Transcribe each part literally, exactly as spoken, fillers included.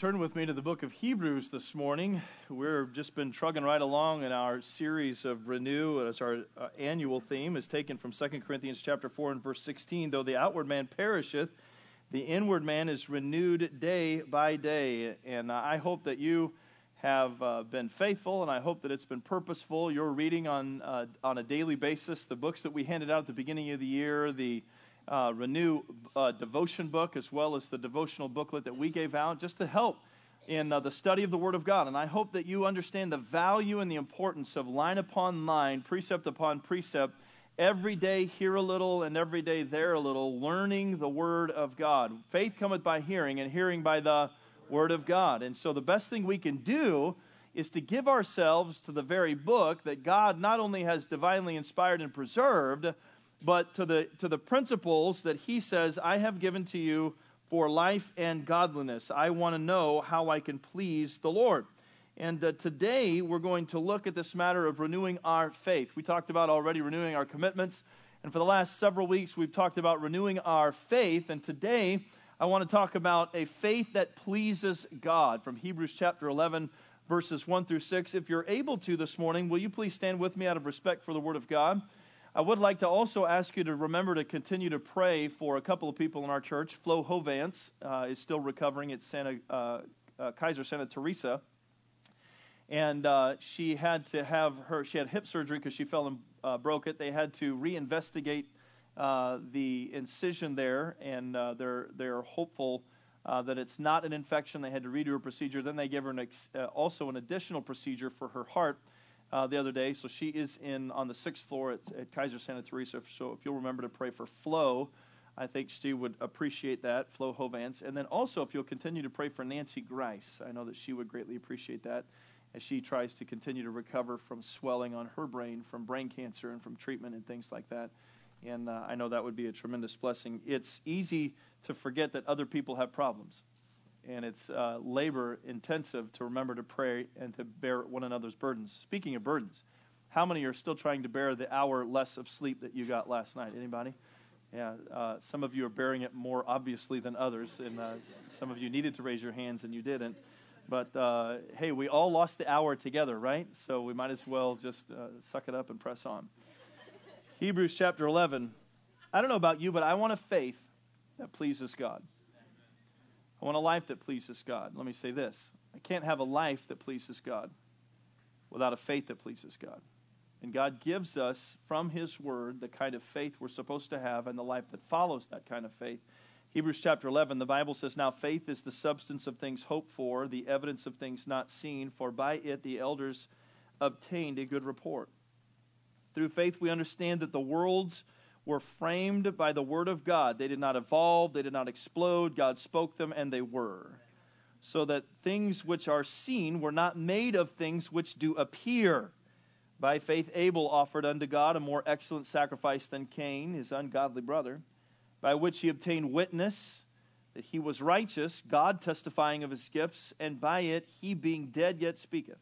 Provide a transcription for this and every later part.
Turn with me to the book of Hebrews this morning. We've just been trugging right along in our series of Renew, as our uh, annual theme is taken from Second Corinthians chapter four and verse sixteen. Though the outward man perisheth, the inward man is renewed day by day. And uh, I hope that you have uh, been faithful, and I hope that it's been purposeful. You're reading on uh, on a daily basis the books that we handed out at the beginning of the year, the Uh, Renew uh, devotion book, as well as the devotional booklet that we gave out, just to help in uh, the study of the Word of God. And I hope that you understand the value and the importance of line upon line, precept upon precept, every day here a little and every day there a little, learning the Word of God. Faith cometh by hearing, and hearing by the Word of God. And so the best thing we can do is to give ourselves to the very book that God not only has divinely inspired and preserved, but to the to the principles that he says, I have given to you for life and godliness. I want to know how I can please the Lord. And uh, today we're going to look at this matter of renewing our faith. We talked about already renewing our commitments. And for the last several weeks, we've talked about renewing our faith. And today I want to talk about a faith that pleases God from Hebrews chapter eleven, verses one through six. If you're able to this morning, will you please stand with me out of respect for the Word of God? I would like to also ask you to remember to continue to pray for a couple of people in our church. Flo Hovance uh, is still recovering at Santa uh, uh, Kaiser Santa Teresa, and uh, she had to have her. She had hip surgery because she fell and uh, broke it. They had to reinvestigate uh, the incision there, and uh, they're they're hopeful uh, that it's not an infection. They had to redo a procedure. Then they gave her an ex- uh, also an additional procedure for her heart Uh, the other day, so she is in on the sixth floor at, at Kaiser Santa Teresa. So if you'll remember to pray for Flo, I think she would appreciate that, Flo Hovance. And then also if you'll continue to pray for Nancy Grice, I know that she would greatly appreciate that as she tries to continue to recover from swelling on her brain from brain cancer and from treatment and things like that. And uh, I know that would be a tremendous blessing. It's easy to forget that other people have problems. And it's uh, labor intensive to remember to pray and to bear one another's burdens. Speaking of burdens, how many are still trying to bear the hour less of sleep that you got last night? Anybody? Yeah, uh, some of you are bearing it more obviously than others, and uh, some of you needed to raise your hands and you didn't. But uh, hey, we all lost the hour together, right? So we might as well just uh, suck it up and press on. Hebrews chapter eleven. I don't know about you, but I want a faith that pleases God. I want a life that pleases God. Let me say this. I can't have a life that pleases God without a faith that pleases God. And God gives us from His Word the kind of faith we're supposed to have and the life that follows that kind of faith. Hebrews chapter eleven, the Bible says, Now faith is the substance of things hoped for, the evidence of things not seen, for by it the elders obtained a good report. Through faith we understand that the worlds were framed by the Word of God. They did not evolve, they did not explode. God spoke them, and they were. So that things which are seen were not made of things which do appear. By faith Abel offered unto God a more excellent sacrifice than Cain, his ungodly brother, by which he obtained witness that he was righteous, God testifying of his gifts, and by it he being dead yet speaketh.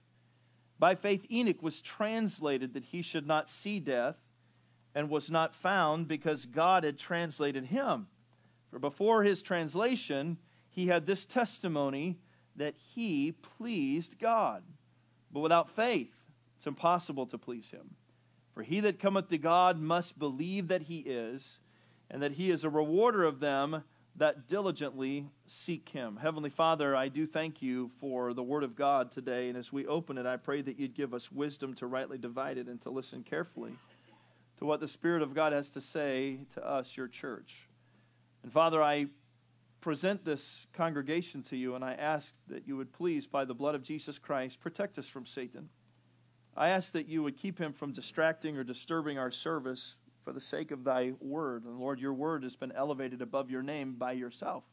By faith Enoch was translated that he should not see death, and was not found because God had translated him. For before his translation, he had this testimony that he pleased God. But without faith, it's impossible to please him. For he that cometh to God must believe that he is, and that he is a rewarder of them that diligently seek him. Heavenly Father, I do thank you for the Word of God today, and as we open it, I pray that you'd give us wisdom to rightly divide it and to listen carefully to what the Spirit of God has to say to us, your church. And Father, I present this congregation to you, and I ask that you would please, by the blood of Jesus Christ, protect us from Satan. I ask that you would keep him from distracting or disturbing our service for the sake of thy word. And Lord, your word has been elevated above your name by yourself.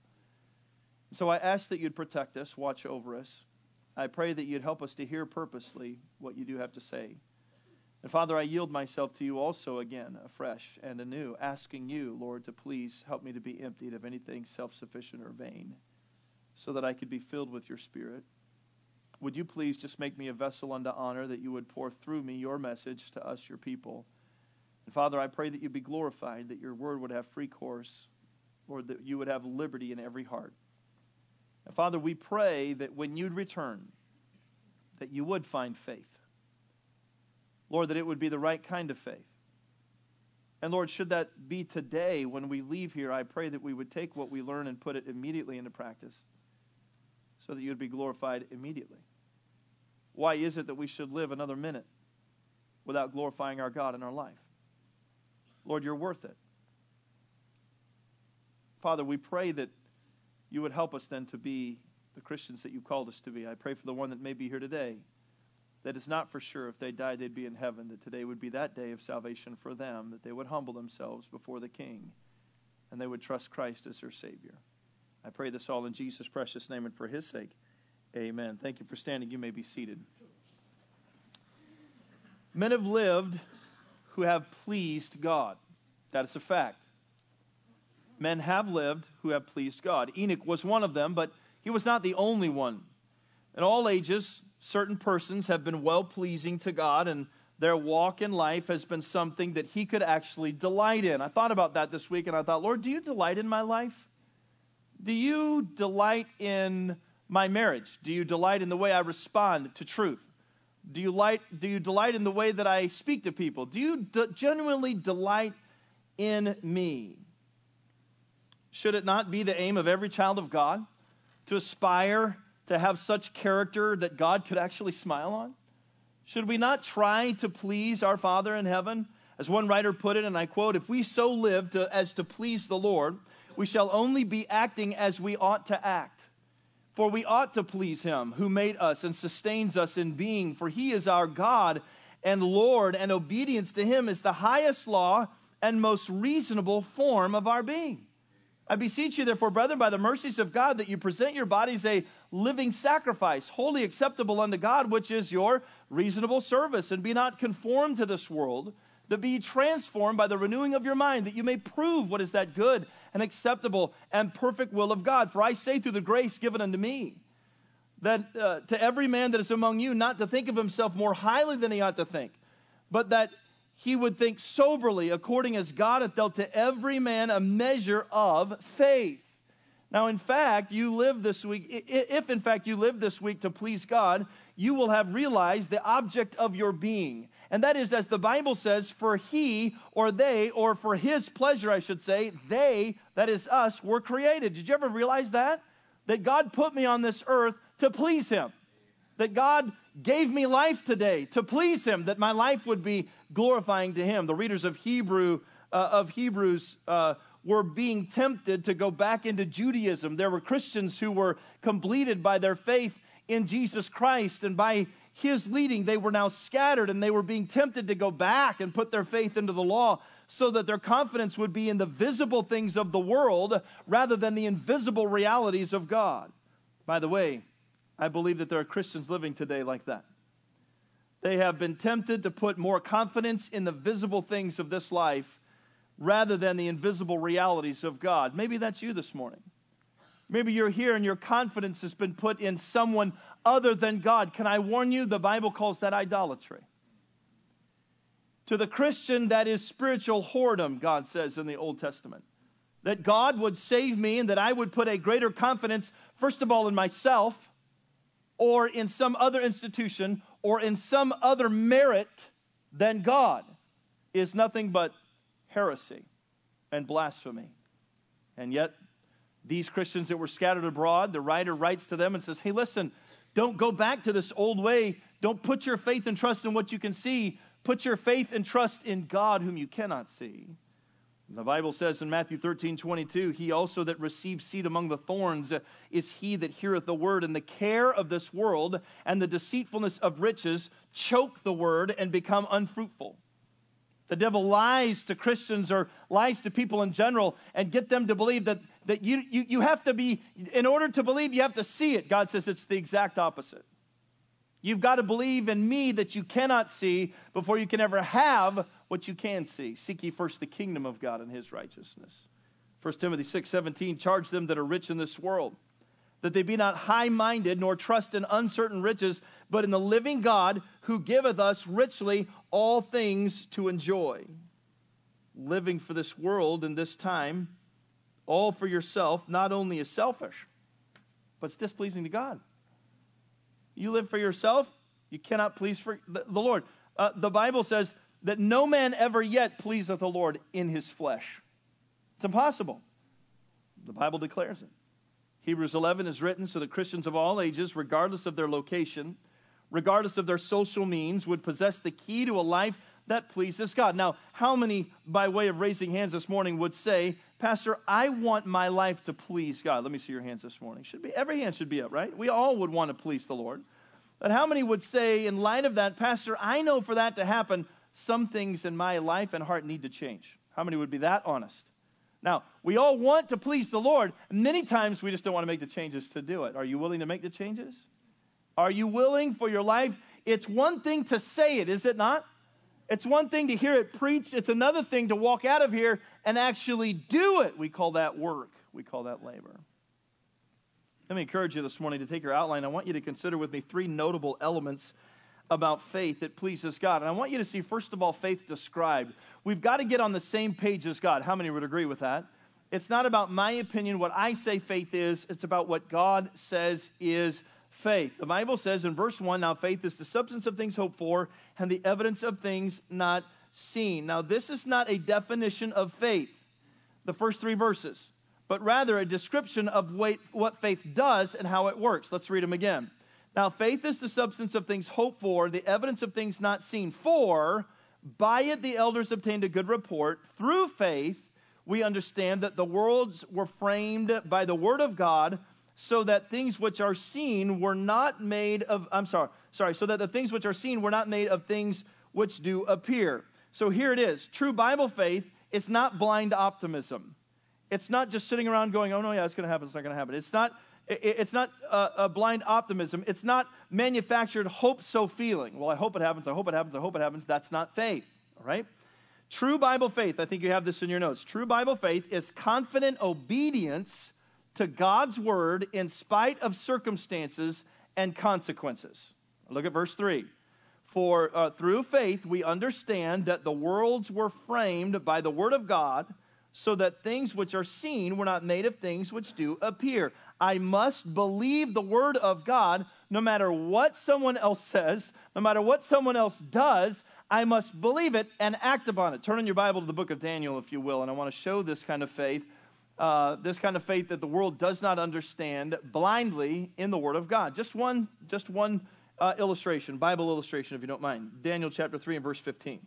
So I ask that you'd protect us, watch over us. I pray that you'd help us to hear purposely what you do have to say. And Father, I yield myself to you also again, afresh and anew, asking you, Lord, to please help me to be emptied of anything self-sufficient or vain, so that I could be filled with your Spirit. Would you please just make me a vessel unto honor, that you would pour through me your message to us, your people. And Father, I pray that you be glorified, that your word would have free course, Lord, that you would have liberty in every heart. And Father, we pray that when you'd return, that you would find faith. Lord, that it would be the right kind of faith. And Lord, should that be today when we leave here, I pray that we would take what we learn and put it immediately into practice so that you would be glorified immediately. Why is it that we should live another minute without glorifying our God in our life? Lord, you're worth it. Father, we pray that you would help us then to be the Christians that you called us to be. I pray for the one that may be here today that is not for sure if they died they'd be in heaven, that today would be that day of salvation for them, that they would humble themselves before the King, and they would trust Christ as their Savior. I pray this all in Jesus' precious name and for his sake. Amen. Thank you for standing. You may be seated. Men have lived who have pleased God. That is a fact. Men have lived who have pleased God. Enoch was one of them, but he was not the only one. In all ages, certain persons have been well-pleasing to God, and their walk in life has been something that he could actually delight in. I thought about that this week, and I thought, Lord, do you delight in my life? Do you delight in my marriage? Do you delight in the way I respond to truth? Do you, light, do you delight in the way that I speak to people? Do you d- genuinely delight in me? Should it not be the aim of every child of God to aspire to have such character that God could actually smile on? Should we not try to please our Father in heaven? As one writer put it, and I quote, "If we so live to, as to please the Lord, we shall only be acting as we ought to act. For we ought to please him who made us and sustains us in being, for he is our God and Lord, and obedience to him is the highest law and most reasonable form of our being. I beseech you, therefore, brethren, by the mercies of God, that you present your bodies a living sacrifice, wholly acceptable unto God, which is your reasonable service. And be not conformed to this world, but be transformed by the renewing of your mind, that you may prove what is that good and acceptable and perfect will of God. For I say through the grace given unto me, that uh, to every man that is among you, not to think of himself more highly than he ought to think, but that he would think soberly, according as God hath dealt to every man a measure of faith. Now, in fact, you live this week, if in fact you live this week to please God, you will have realized the object of your being. And that is, as the Bible says, for he or they, or for his pleasure, I should say, they, that is us, were created. Did you ever realize that? That God put me on this earth to please him. That God gave me life today to please him, that my life would be glorifying to him. The readers of Hebrew uh, of Hebrews uh, were being tempted to go back into Judaism. There were Christians who were completed by their faith in Jesus Christ, and by his leading they were now scattered, and they were being tempted to go back and put their faith into the law so that their confidence would be in the visible things of the world rather than the invisible realities of God. By the way, I believe that there are Christians living today like that. They have been tempted to put more confidence in the visible things of this life rather than the invisible realities of God. Maybe that's you this morning. Maybe you're here and your confidence has been put in someone other than God. Can I warn you, the Bible calls that idolatry. To the Christian, that is spiritual whoredom, God says in the Old Testament. That God would save me and that I would put a greater confidence, first of all, in myself, or in some other institution, or in some other merit than God, is nothing but heresy and blasphemy. And yet, these Christians that were scattered abroad, the writer writes to them and says, hey, listen, don't go back to this old way. Don't put your faith and trust in what you can see. Put your faith and trust in God whom you cannot see. The Bible says in Matthew thirteen twenty-two, he also that receives seed among the thorns is he that heareth the word, and the care of this world and the deceitfulness of riches choke the word and become unfruitful. The devil lies to Christians or lies to people in general and get them to believe that, that you, you, you have to be, in order to believe, you have to see it. God says it's the exact opposite. You've got to believe in me that you cannot see before you can ever have what you can see. Seek ye first the kingdom of God and his righteousness. First Timothy six seventeen, charge them that are rich in this world, that they be not high-minded, nor trust in uncertain riches, but in the living God, who giveth us richly all things to enjoy. Living for this world in this time, all for yourself, not only is selfish, but it's displeasing to God. You live for yourself, you cannot please for the, the Lord. Uh, the Bible says that no man ever yet pleaseth the Lord in his flesh. It's impossible. The Bible declares it. Hebrews eleven is written so that Christians of all ages, regardless of their location, regardless of their social means, would possess the key to a life that pleases God. Now, how many, by way of raising hands this morning, would say, Pastor, I want my life to please God? Let me see your hands this morning. Should be every hand should be up, right? We all would want to please the Lord. But how many would say, in light of that, Pastor, I know for that to happen, some things in my life and heart need to change? How many would be that honest? Now, we all want to please the Lord. Many times we just don't want to make the changes to do it. Are you willing to make the changes? Are you willing for your life? It's one thing to say it, is it not? It's one thing to hear it preached. It's another thing to walk out of here and actually do it. We call that work. We call that labor. Let me encourage you this morning to take your outline. I want you to consider with me three notable elements about faith that pleases God. And I want you to see, first of all, faith described. We've got to get on the same page as God. How many would agree with that? It's not about my opinion, what I say faith is. It's about what God says is faith. The Bible says in verse one, now faith is the substance of things hoped for and the evidence of things not seen. Now this is not a definition of faith, the first three verses, but rather a description of what faith does and how it works. Let's read them again. Now faith is the substance of things hoped for, the evidence of things not seen. For by it the elders obtained a good report. Through faith we understand that the worlds were framed by the word of God, so that things which are seen were not made of, I'm sorry, sorry, so that the things which are seen were not made of things which do appear. So here it is. True Bible faith is not blind optimism. It's not just sitting around going, oh no, yeah, it's going to happen, it's not going to happen. It's not, it's not a, a blind optimism. It's not manufactured hope-so feeling. Well, I hope it happens, I hope it happens, I hope it happens. That's not faith, all right? True Bible faith, I think you have this in your notes. True Bible faith is confident obedience to God's word in spite of circumstances and consequences. Look at verse three. For uh, through faith we understand that the worlds were framed by the word of God, so that things which are seen were not made of things which do appear. I must believe the word of God no matter what someone else says, no matter what someone else does. I must believe it and act upon it. Turn in your Bible to the book of Daniel, if you will, and I want to show this kind of faith, uh, this kind of faith that the world does not understand blindly in the Word of God. Just one, just one uh, illustration, Bible illustration, if you don't mind. Daniel chapter three and verse fifteen.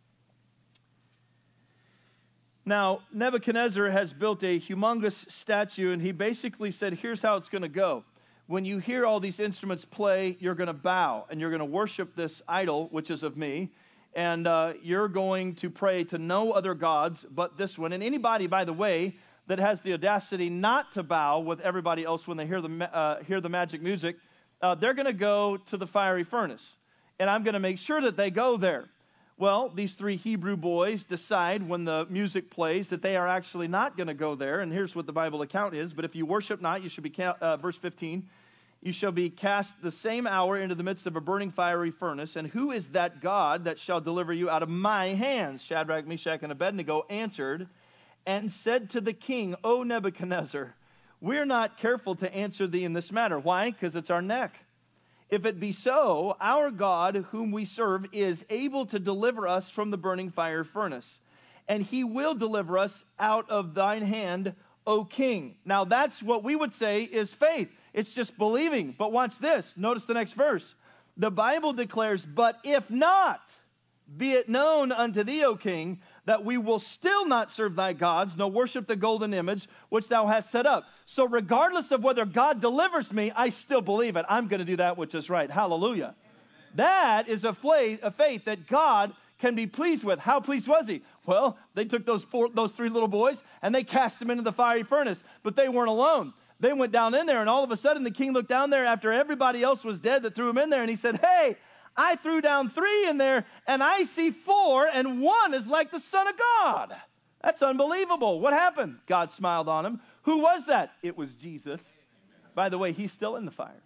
Now, Nebuchadnezzar has built a humongous statue, and he basically said, here's how it's going to go. When you hear all these instruments play, you're going to bow, and you're going to worship this idol, which is of me, and uh, you're going to pray to no other gods but this one. And anybody, by the way, that has the audacity not to bow with everybody else when they hear the, uh, hear the magic music, uh, they're going to go to the fiery furnace. And I'm going to make sure that they go there. Well, these three Hebrew boys decide when the music plays that they are actually not going to go there. And here's what the Bible account is. But if you worship not, you should be, uh, verse fifteen, you shall be cast the same hour into the midst of a burning fiery furnace. And who is that God that shall deliver you out of my hands? Shadrach, Meshach, and Abednego answered and said to the king, O Nebuchadnezzar, we're not careful to answer thee in this matter. Why? Because it's our neck. If it be so, our God, whom we serve, is able to deliver us from the burning fire furnace. And he will deliver us out of thine hand, O king. Now that's what we would say is faith. It's just believing. But watch this. Notice the next verse. The Bible declares, but if not, be it known unto thee, O king, that we will still not serve thy gods, nor worship the golden image which thou hast set up. So regardless of whether God delivers me, I still believe it. I'm going to do that which is right. Hallelujah. Amen. That is a faith that God can be pleased with. How pleased was he? Well, they took those four, those three little boys and they cast them into the fiery furnace, but they weren't alone. They went down in there, and all of a sudden the king looked down there after everybody else was dead that threw him in there, and he said, hey, I threw down three in there, and I see four, and one is like the Son of God. That's unbelievable. What happened? God smiled on him. Who was that? It was Jesus. By the way, he's still in the fire.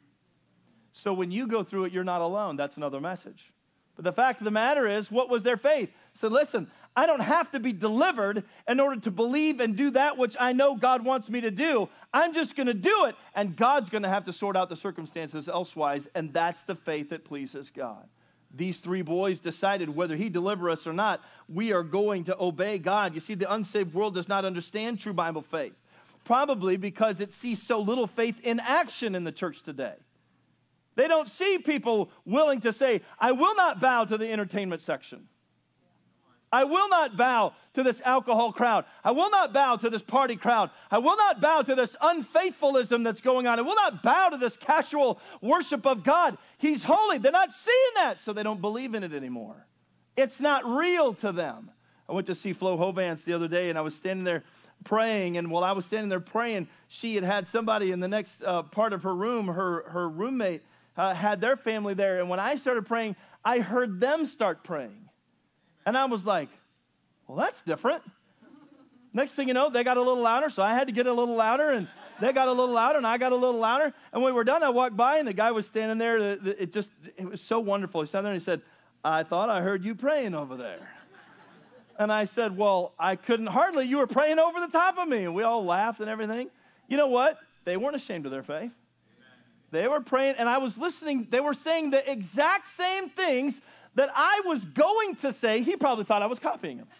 So when you go through it, you're not alone. That's another message. But the fact of the matter is, what was their faith? So listen, I don't have to be delivered in order to believe and do that which I know God wants me to do. I'm just going to do it, and God's going to have to sort out the circumstances elsewise, and that's the faith that pleases God. These three boys decided whether he deliver us or not, we are going to obey God. You see, the unsaved world does not understand true Bible faith, probably because it sees so little faith in action in the church today. They don't see people willing to say, I will not bow to the entertainment section. I will not bow to this alcohol crowd. I will not bow to this party crowd. I will not bow to this unfaithfulism that's going on. I will not bow to this casual worship of God. He's holy. They're not seeing that, so they don't believe in it anymore. It's not real to them. I went to see Flo Hovance the other day, and I was standing there praying, and while I was standing there praying, she had had somebody in the next uh, part of her room, her, her roommate, uh, had their family there, and when I started praying, I heard them start praying. And I was like, well, that's different. Next thing you know, they got a little louder, so I had to get a little louder, and they got a little louder, and I got a little louder. And when we were done, I walked by, and the guy was standing there. It just, it was so wonderful. He sat there, and he said, I thought I heard you praying over there. And I said, well, I couldn't hardly. You were praying over the top of me. And we all laughed and everything. You know what? They weren't ashamed of their faith. They were praying, and I was listening. They were saying the exact same things that I was going to say. He probably thought I was copying him.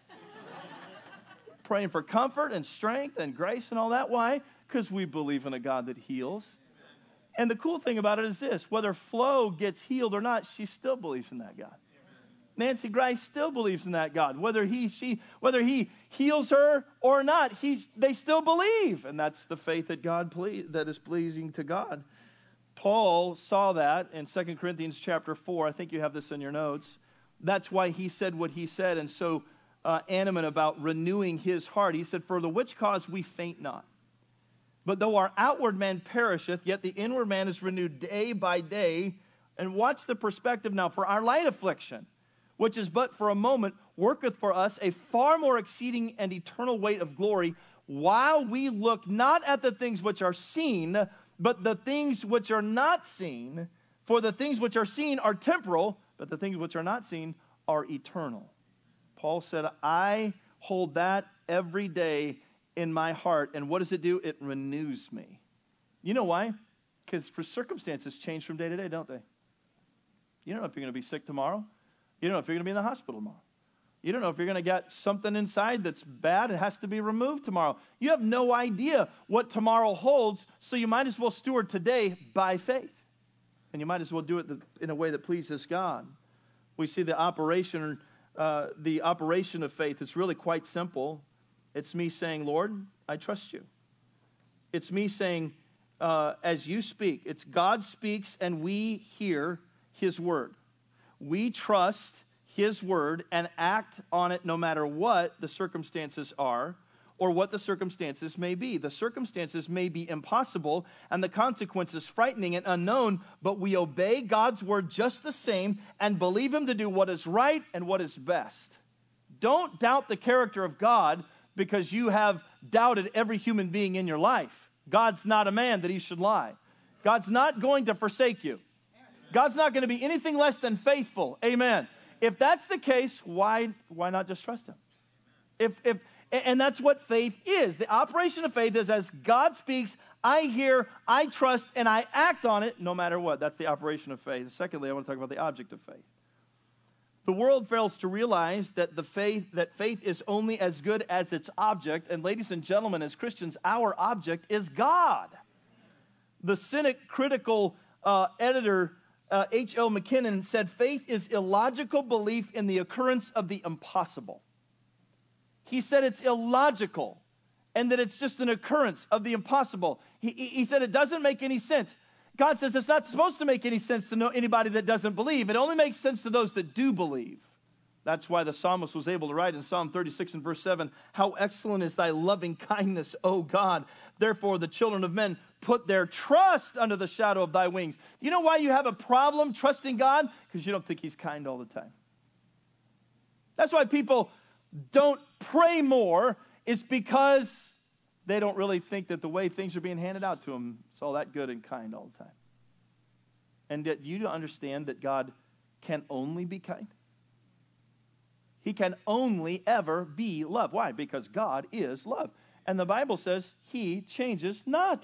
Praying for comfort and strength and grace and all that. Why? Because we believe in a God that heals. And the cool thing about it is this. Whether Flo gets healed or not, she still believes in that God. Nancy Grice still believes in that God. Whether he, she, whether he heals her or not, he's, they still believe. And that's the faith that God ple- that is pleasing to God. Paul saw that in Second Corinthians chapter four. I think you have this in your notes. That's why he said what he said and so uh, animate about renewing his heart. He said, for the which cause we faint not. But though our outward man perisheth, yet the inward man is renewed day by day. And watch the perspective now. For our light affliction, which is but for a moment, worketh for us a far more exceeding and eternal weight of glory, while we look not at the things which are seen, but the things which are not seen. For the things which are seen are temporal, but the things which are not seen are eternal. Paul said, I hold that every day in my heart. And what does it do? It renews me. You know why? Because for circumstances change from day to day, don't they? You don't know if you're going to be sick tomorrow. You don't know if you're going to be in the hospital tomorrow. You don't know if you're going to get something inside that's bad. It has to be removed tomorrow. You have no idea what tomorrow holds, so you might as well steward today by faith. And you might as well do it in a way that pleases God. We see the operation, uh, the operation of faith. It's really quite simple. It's me saying, Lord, I trust you. It's me saying, uh, as you speak. It's God speaks and we hear his word. We trust his word and act on it no matter what the circumstances are or what the circumstances may be. The circumstances may be impossible and the consequences frightening and unknown, but we obey God's word just the same and believe him to do what is right and what is best. Don't doubt the character of God because you have doubted every human being in your life. God's not a man that he should lie. God's not going to forsake you. God's not going to be anything less than faithful. Amen. If that's the case, why why not just trust him? If if and that's what faith is. The operation of faith is as God speaks, I hear, I trust, and I act on it no matter what. That's the operation of faith. Secondly, I want to talk about the object of faith. The world fails to realize that the faith that faith is only as good as its object. And ladies and gentlemen, as Christians, our object is God. The cynic, critical uh, editor Uh, H L McKinnon said, faith is illogical belief in the occurrence of the impossible. He said it's illogical and that it's just an occurrence of the impossible. He, he said it doesn't make any sense. God says it's not supposed to make any sense to know anybody that doesn't believe. It only makes sense to those that do believe. That's why the psalmist was able to write in Psalm thirty-six and verse seven, how excellent is thy loving kindness, O God. Therefore the children of men put their trust under the shadow of thy wings. You know why you have a problem trusting God? Because you don't think he's kind all the time. That's why people don't pray more, is because they don't really think that the way things are being handed out to them is all that good and kind all the time. And that you understand that God can only be kind. He can only ever be love. Why? Because God is love. And the Bible says he changes not.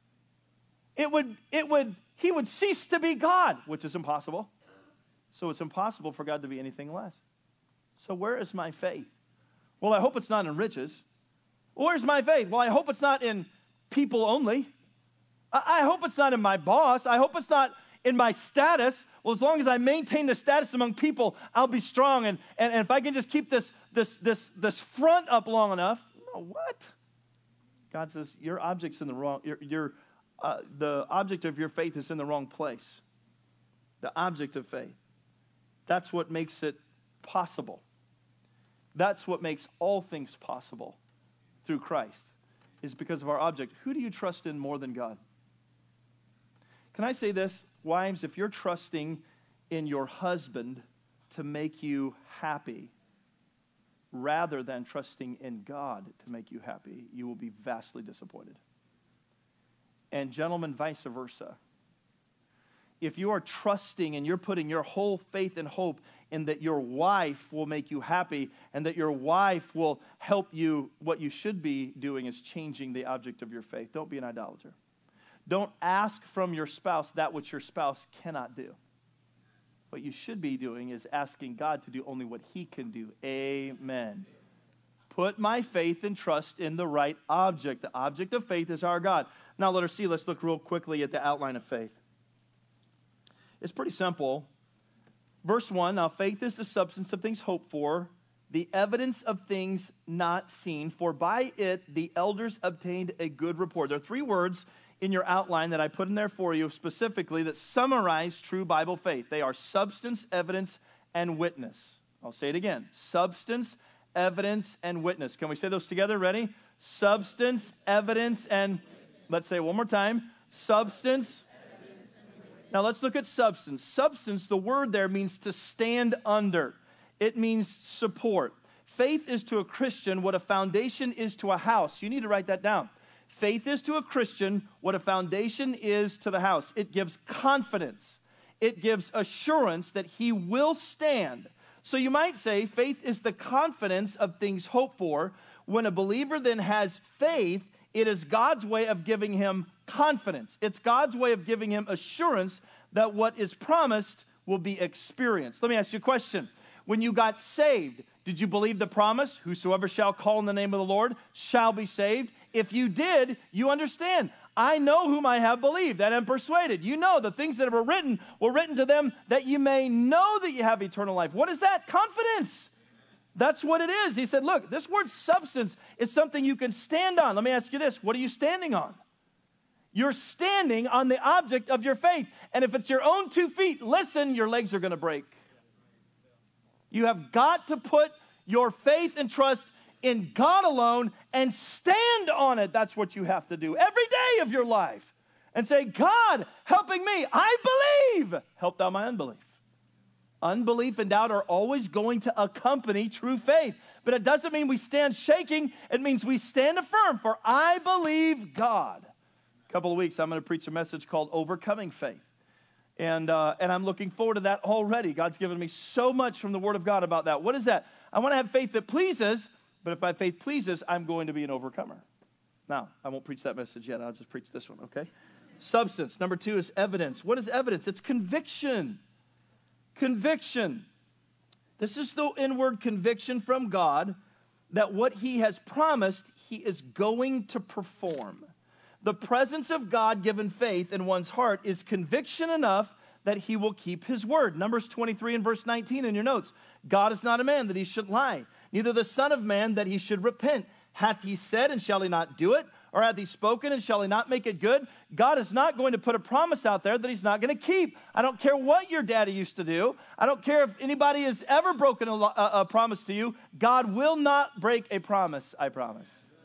It would, it would, he would cease to be God, which is impossible. So it's impossible for God to be anything less. So where is my faith? Well, I hope it's not in riches. Where's my faith? Well, I hope it's not in people only. I, I hope it's not in my boss. I hope it's not in my status. Well, as long as I maintain the status among people, I'll be strong. And, and, and if I can just keep this, this, this, this front up long enough, no, what? God says, your object's in the wrong, your, your, uh, the object of your faith is in the wrong place. The object of faith. That's what makes it possible. That's what makes all things possible through Christ, is because of our object. Who do you trust in more than God? Can I say this? Wives, if you're trusting in your husband to make you happy, rather than trusting in God to make you happy, you will be vastly disappointed. And gentlemen, vice versa. If you are trusting and you're putting your whole faith and hope in that your wife will make you happy and that your wife will help you, what you should be doing is changing the object of your faith. Don't be an idolater. Don't ask from your spouse that which your spouse cannot do. What you should be doing is asking God to do only what he can do. Amen. Put my faith and trust in the right object. The object of faith is our God. Now let us see. Let's look real quickly at the outline of faith. It's pretty simple. Verse one, now faith is the substance of things hoped for, the evidence of things not seen, for by it the elders obtained a good report. There are three words in your outline that I put in there for you specifically that summarize true Bible faith. They are substance, evidence, and witness. I'll say it again. Substance, evidence, and witness. Can we say those together? Ready? Substance, evidence, and let's say it one more time. Substance. Now let's look at substance. Substance, the word there means to stand under. It means support. Faith is to a Christian what a foundation is to a house. You need to write that down. Faith is to a Christian what a foundation is to the house. It gives confidence. It gives assurance that he will stand. So you might say faith is the confidence of things hoped for. When a believer then has faith, it is God's way of giving him confidence. It's God's way of giving him assurance that what is promised will be experienced. Let me ask you a question. When you got saved, did you believe the promise? Whosoever shall call in the name of the Lord shall be saved. If you did, you understand. I know whom I have believed and am persuaded. You know the things that were written were written to them that you may know that you have eternal life. What is that? Confidence. That's what it is. He said, look, this word substance is something you can stand on. Let me ask you this. What are you standing on? You're standing on the object of your faith. And if it's your own two feet, listen, your legs are going to break. You have got to put your faith and trust in God alone and stand on it. That's what you have to do every day of your life. And say, God, helping me, I believe. Help thou my unbelief. Unbelief and doubt are always going to accompany true faith. But it doesn't mean we stand shaking. It means we stand firm, for I believe God. A couple of weeks, I'm going to preach a message called Overcoming Faith. And, uh, and I'm looking forward to that already. God's given me so much from the Word of God about that. What is that? I want to have faith that pleases, but if my faith pleases, I'm going to be an overcomer. Now, I won't preach that message yet. I'll just preach this one, okay? Substance. Number two is evidence. What is evidence? It's conviction. Conviction. This is the inward conviction from God that what He has promised, He is going to perform. The presence of God-given faith in one's heart is conviction enough that He will keep His word. Numbers twenty-three and verse nineteen in your notes. God is not a man that He should lie, neither the Son of Man that He should repent. Hath He said, and shall He not do it? Or hath He spoken, and shall He not make it good? God is not going to put a promise out there that He's not going to keep. I don't care what your daddy used to do. I don't care if anybody has ever broken a, a, a promise to you. God will not break a promise, I promise.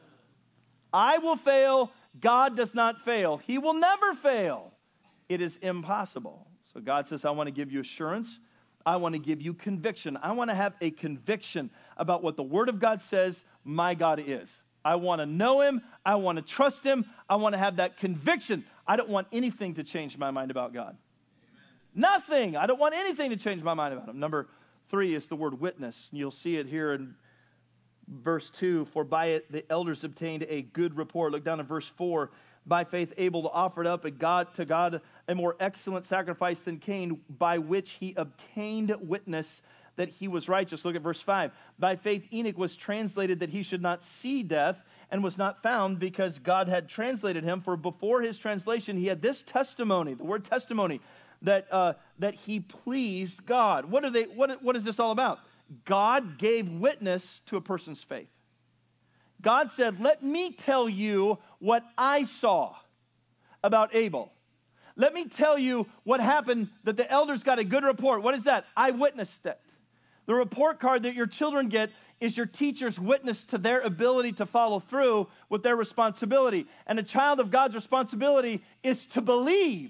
I will fail. God does not fail. He will never fail. It is impossible. So God says, I want to give you assurance. I want to give you conviction. I want to have a conviction about what the Word of God says my God is. I want to know Him. I want to trust Him. I want to have that conviction. I don't want anything to change my mind about God. Amen. Nothing. I don't want anything to change my mind about Him. Number three is the word witness. You'll see it here in verse two. For by it the elders obtained a good report. Look down at verse four. By faith Abel to offer up a God to God a more excellent sacrifice than Cain, by which he obtained witness that he was righteous. Look at verse five. By faith Enoch was translated that he should not see death, and was not found because God had translated him. For before his translation he had this testimony, the word testimony, that uh, that he pleased God. What are they? What what is this all about? God gave witness to a person's faith. God said, "Let me tell you what I saw about Abel. Let me tell you what happened, that the elders got a good report." What is that? I witnessed it. The report card that your children get is your teacher's witness to their ability to follow through with their responsibility. And a child of God's responsibility is to believe.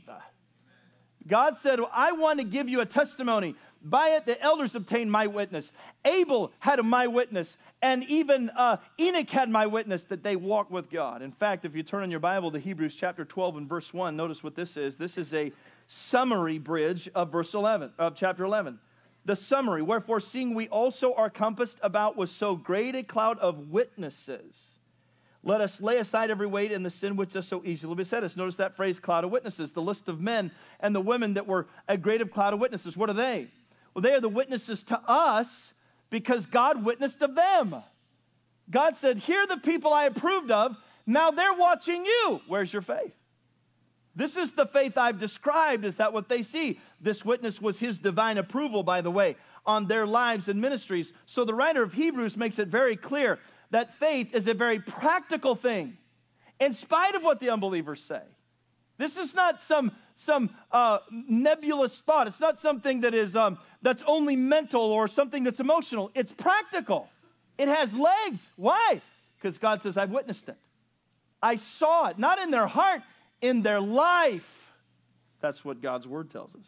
God said, I want to give you a testimony. By it, the elders obtained my witness. Abel had a my witness. And even uh, Enoch had my witness that they walk with God. In fact, if you turn in your Bible to Hebrews chapter twelve and verse one, notice what this is. This is a summary bridge of verse eleven, of chapter eleven. The summary, wherefore seeing we also are compassed about with so great a cloud of witnesses, let us lay aside every weight and the sin which does so easily beset us. Notice that phrase, cloud of witnesses. The list of men and the women that were a great cloud of witnesses. What are they? Well, they are the witnesses to us because God witnessed of them. God said, here are the people I approved of. Now they're watching you. Where's your faith? This is the faith I've described. Is that what they see? This witness was his divine approval, by the way, on their lives and ministries. So the writer of Hebrews makes it very clear that faith is a very practical thing, in spite of what the unbelievers say. This is not some, some uh, nebulous thought. It's not something that is um, that's only mental or something that's emotional. It's practical. It has legs. Why? Because God says, I've witnessed it. I saw it, not in their heart, in their life. That's what God's word tells us.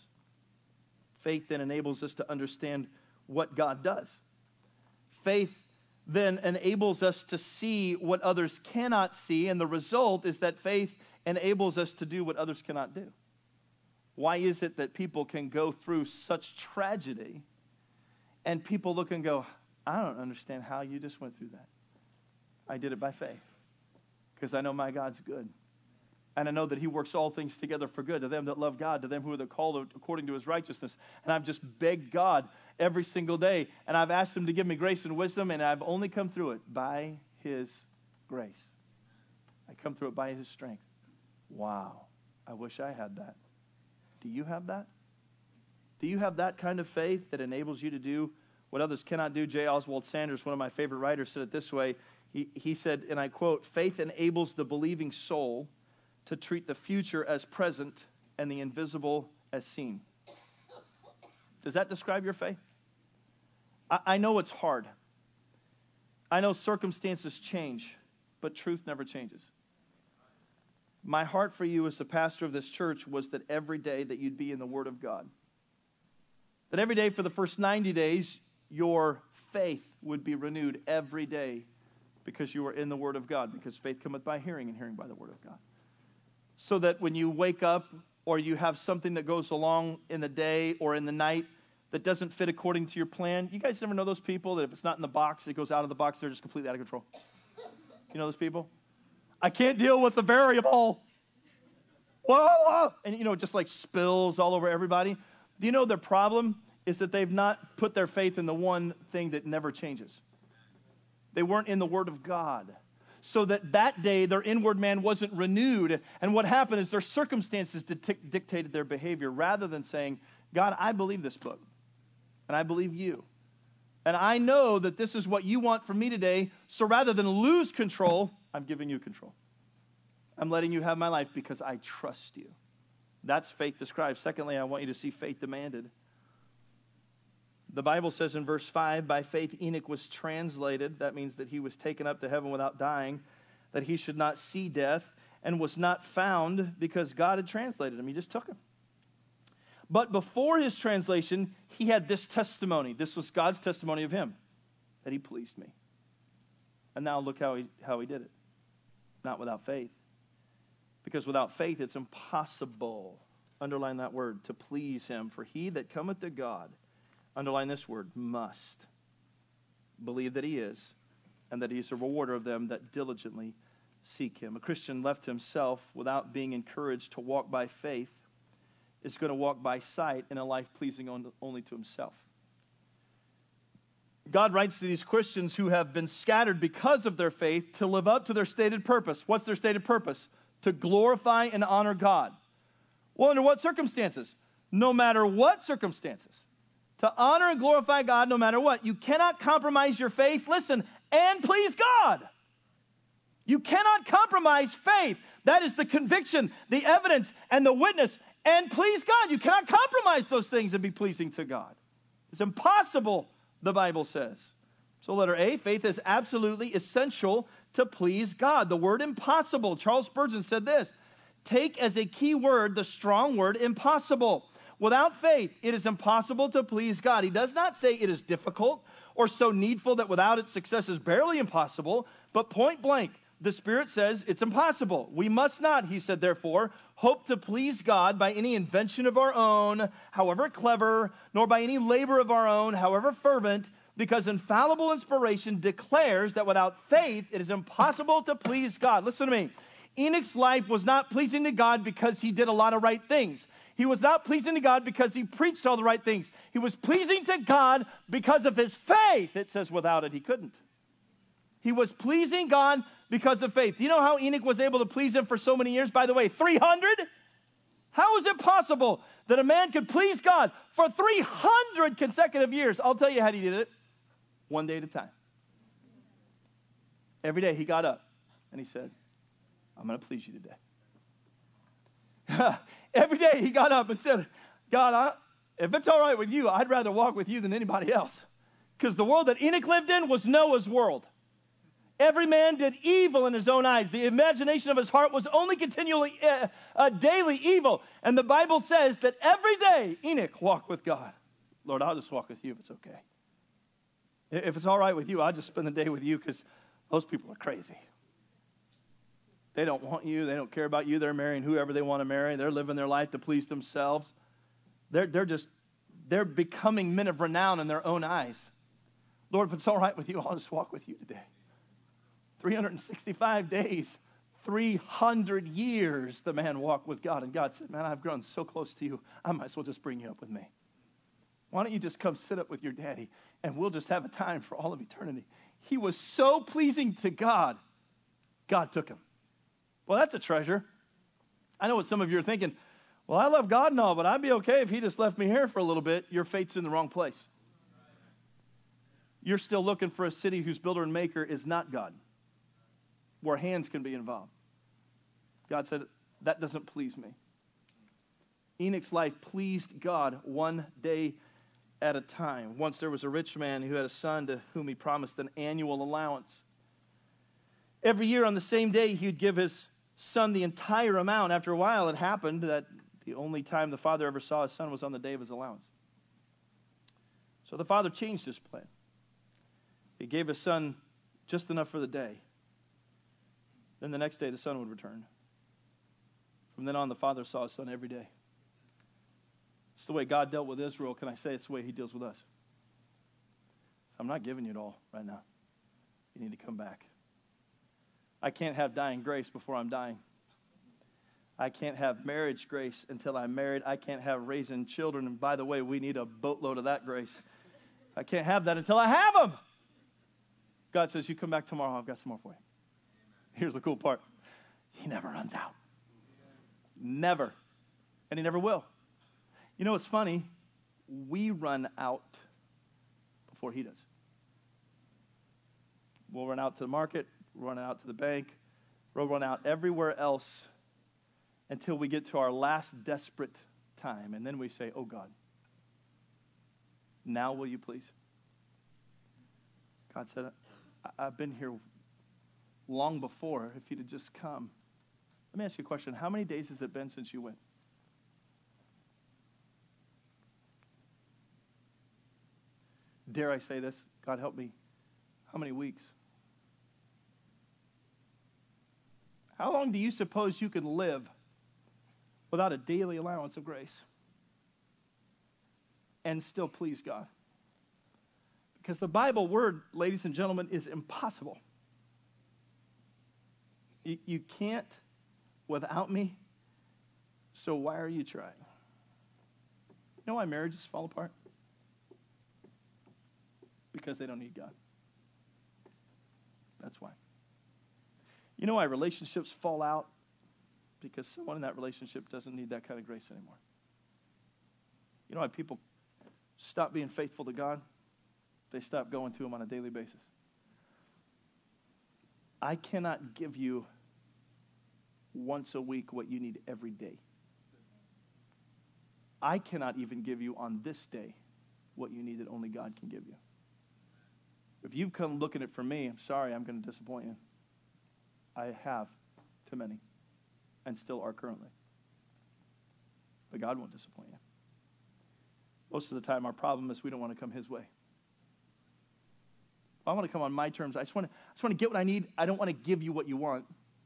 Faith then enables us to understand what God does. Faith then enables us to see what others cannot see, and the result is that faith enables us to do what others cannot do. Why is it that people can go through such tragedy and people look and go, I don't understand how you just went through that. I did it by faith because I know my God's good. And I know that he works all things together for good to them that love God, to them who are called according to his righteousness. And I've just begged God every single day, and I've asked him to give me grace and wisdom, and I've only come through it by his grace. I come through it by his strength. Wow. I wish I had that. Do you have that? Do you have that kind of faith that enables you to do what others cannot do? J. Oswald Sanders, one of my favorite writers, said it this way. He, he said, and I quote, faith enables the believing soul to treat the future as present and the invisible as seen. Does that describe your faith? I, I know it's hard. I know circumstances change, but truth never changes. My heart for you as the pastor of this church was that every day that you'd be in the Word of God. That every day for the first ninety days, your faith would be renewed every day because you were in the Word of God. Because faith cometh by hearing, and hearing by the Word of God. So that when you wake up or you have something that goes along in the day or in the night that doesn't fit according to your plan, you guys never know those people that if it's not in the box, it goes out of the box, they're just completely out of control. You know those people? I can't deal with the variable. Whoa, and, you know, it just like spills all over everybody. Do you know their problem is that they've not put their faith in the one thing that never changes? They weren't in the Word of God. So that that day their inward man wasn't renewed. And what happened is their circumstances dic- dictated their behavior rather than saying, God, I believe this book. And I believe you. And I know that this is what you want from me today. So rather than lose control, I'm giving you control. I'm letting you have my life because I trust you. That's faith described. Secondly, I want you to see faith demanded. The Bible says in verse five, by faith Enoch was translated. That means that he was taken up to heaven without dying, that he should not see death, and was not found because God had translated him. He just took him. But before his translation, he had this testimony. This was God's testimony of him, that he pleased me. And now look how he, how he did it. Not without faith. Because without faith, it's impossible, underline that word, to please him. For he that cometh to God Underline this word, must. Believe that he is, and that he is a rewarder of them that diligently seek him. A Christian left to himself without being encouraged to walk by faith is going to walk by sight in a life pleasing only to himself. God writes to these Christians who have been scattered because of their faith to live up to their stated purpose. What's their stated purpose? To glorify and honor God. Well, under what circumstances? No matter what circumstances. To honor and glorify God no matter what. You cannot compromise your faith, listen, and please God. You cannot compromise faith. That is the conviction, the evidence, and the witness, and please God. You cannot compromise those things and be pleasing to God. It's impossible, the Bible says. So letter A, faith is absolutely essential to please God. The word impossible, Charles Spurgeon said this, take as a key word the strong word impossible. Without faith, it is impossible to please God. He does not say it is difficult or so needful that without it success is barely impossible, but point blank, the Spirit says it's impossible. We must not, he said, therefore, hope to please God by any invention of our own, however clever, nor by any labor of our own, however fervent, because infallible inspiration declares that without faith it is impossible to please God. Listen to me. Enoch's life was not pleasing to God because he did a lot of right things. He was not pleasing to God because he preached all the right things. He was pleasing to God because of his faith. It says without it he couldn't. He was pleasing God because of faith. Do you know how Enoch was able to please him for so many years? By the way, three hundred? How is it possible that a man could please God for three hundred consecutive years? I'll tell you how he did it. One day at a time. Every day he got up and he said, I'm going to please you today. Every day he got up and said, God, I, if it's all right with you, I'd rather walk with you than anybody else. Because the world that Enoch lived in was Noah's world. Every man did evil in his own eyes. The imagination of his heart was only continually, uh, uh, daily evil. And the Bible says that every day Enoch walked with God. Lord, I'll just walk with you if it's okay. If it's all right with you, I'll just spend the day with you because those people are crazy. They don't want you. They don't care about you. They're marrying whoever they want to marry. They're living their life to please themselves. They're, they're just, they're becoming men of renown in their own eyes. Lord, if it's all right with you, I'll just walk with you today. three hundred sixty-five days, three hundred years, the man walked with God. And God said, man, I've grown so close to you, I might as well just bring you up with me. Why don't you just come sit up with your daddy, and we'll just have a time for all of eternity. He was so pleasing to God, God took him. Well, that's a treasure. I know what some of you are thinking. Well, I love God and all, but I'd be okay if he just left me here for a little bit. Your faith's in the wrong place. You're still looking for a city whose builder and maker is not God, where hands can be involved. God said, that doesn't please me. Enoch's life pleased God one day at a time. Once there was a rich man who had a son to whom he promised an annual allowance. Every year on the same day, he would give his son the entire amount. After a while, it happened that the only time the father ever saw his son was on the day of his allowance. So the father changed his plan. He gave his son just enough for the day. Then the next day, the son would return. From then on, the father saw his son every day. It's the way God dealt with Israel. Can I say it's the way he deals with us? I'm not giving you it all right now. You need to come back. I can't have dying grace before I'm dying. I can't have marriage grace until I'm married. I can't have raising children. And by the way, we need a boatload of that grace. I can't have that until I have them. God says, you come back tomorrow. I've got some more for you. Here's the cool part. He never runs out. Never. And he never will. You know what's funny? We run out before he does. We'll run out to the market. We'll run out to the bank. We'll run out everywhere else until we get to our last desperate time. And then we say, oh God, now will you please? God said, I've been here long before if you'd have just come. Let me ask you a question. How many days has it been since you went? Dare I say this? God help me. How many weeks? How long do you suppose you can live without a daily allowance of grace and still please God? Because the Bible word, ladies and gentlemen, is impossible. You, you can't without me, so why are you trying? You know why marriages fall apart? Because they don't need God. That's why. You know why relationships fall out? Because someone in that relationship doesn't need that kind of grace anymore. You know why people stop being faithful to God? They stop going to Him on a daily basis. I cannot give you once a week what you need every day. I cannot even give you on this day what you need that only God can give you. If you've come looking at it for me, I'm sorry, I'm going to disappoint you. I have too many and still are currently. But God won't disappoint you. Most of the time, our problem is we don't want to come His way. I want to come on my terms. I just want to, I just want to get what I need. I don't want to give you what you want.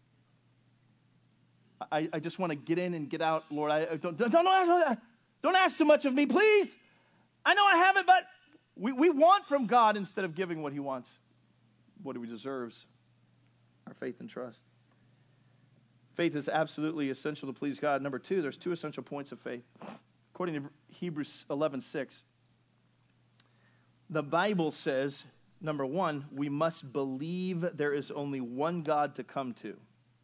I, I just want to get in and get out, Lord. I don't, don't, don't, ask, don't ask too much of me, please. I know I have it, but we, we want from God instead of giving what He wants, what He deserves, our faith and trust. Faith is absolutely essential to please God. Number two, there's two essential points of faith. According to Hebrews eleven six, the Bible says, number one, we must believe there is only one God to come to.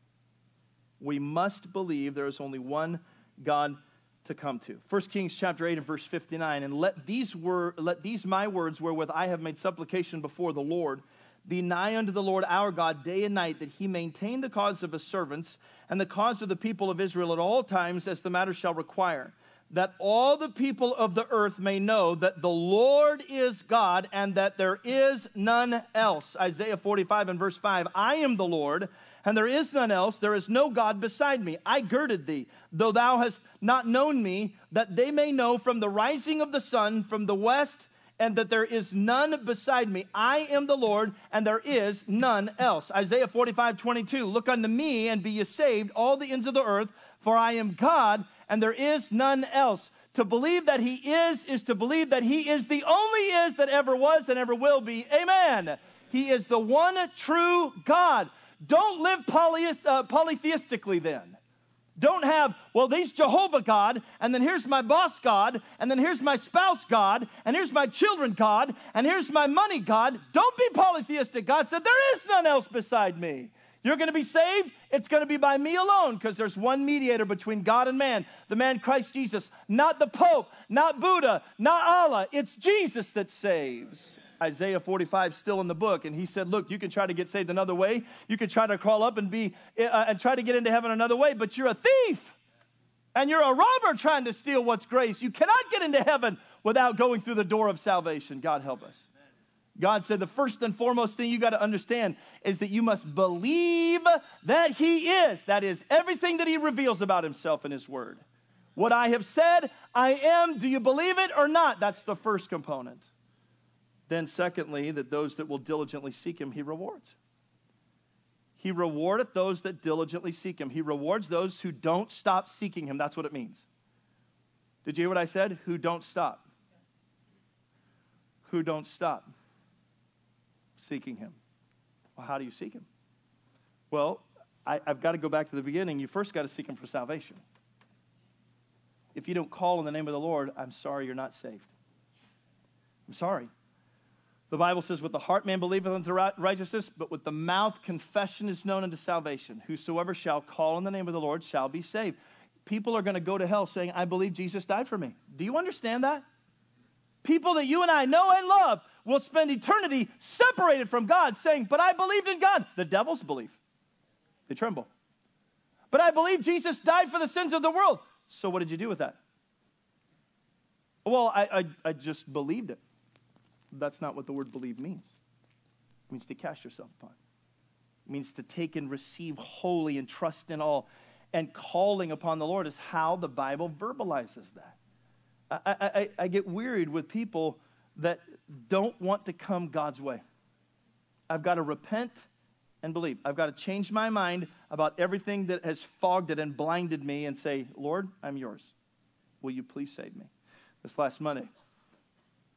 We must believe there is only one God to come to. First Kings chapter eight and verse fifty-nine, and let these wor- let these my words wherewith I have made supplication before the Lord be nigh unto the Lord our God day and night, that He maintain the cause of His servants and the cause of the people of Israel at all times as the matter shall require, that all the people of the earth may know that the Lord is God and that there is none else. Isaiah forty-five and verse five, I am the Lord, and there is none else. There is no God beside me. I girded thee, though thou hast not known me, that they may know from the rising of the sun, from the west, and that there is none beside me. I am the Lord, and there is none else. Isaiah forty-five twenty-two, look unto me, and be ye saved, all the ends of the earth, for I am God, and there is none else. To believe that He is, is to believe that He is the only is that ever was and ever will be. Amen. He is the one true God. Don't live polyist, uh, polytheistically then. Don't have, well, there's Jehovah God, and then here's my boss God, and then here's my spouse God, and here's my children God, and here's my money God. Don't be polytheistic. God said, there is none else beside me. You're going to be saved? It's going to be by me alone, because there's one mediator between God and man, the man Christ Jesus. Not the Pope, not Buddha, not Allah. It's Jesus that saves. Isaiah forty-five still in the book, and he said, look, you can try to get saved another way. You can try to crawl up and be uh, and try to get into heaven another way, but you're a thief, and you're a robber trying to steal what's grace. You cannot get into heaven without going through the door of salvation. God help us. God said the first and foremost thing you got to understand is that you must believe that He is. That is everything that He reveals about Himself in His Word. What I have said, I am. Do you believe it or not? That's the first component. Then secondly, that those that will diligently seek Him, He rewards. He rewardeth those that diligently seek Him. He rewards those who don't stop seeking Him. That's what it means. Did you hear what I said? Who don't stop. Who don't stop seeking Him. Well, how do you seek Him? Well, I, I've got to go back to the beginning. You first got to seek Him for salvation. If you don't call in the name of the Lord, I'm sorry, you're not saved. I'm sorry. The Bible says, with the heart man believeth unto righteousness, but with the mouth confession is known unto salvation. Whosoever shall call in the name of the Lord shall be saved. People are going to go to hell saying, I believe Jesus died for me. Do you understand that? People that you and I know and love will spend eternity separated from God saying, but I believed in God. The devils believe. They tremble. But I believe Jesus died for the sins of the world. So what did you do with that? Well, I, I, I just believed it. That's not what the word believe means. It means to cast yourself upon. It means to take and receive wholly and trust in all. And calling upon the Lord is how the Bible verbalizes that. I, I, I get wearied with people that don't want to come God's way. I've got to repent and believe. I've got to change my mind about everything that has fogged it and blinded me and say, Lord, I'm yours. Will you please save me? This last Monday,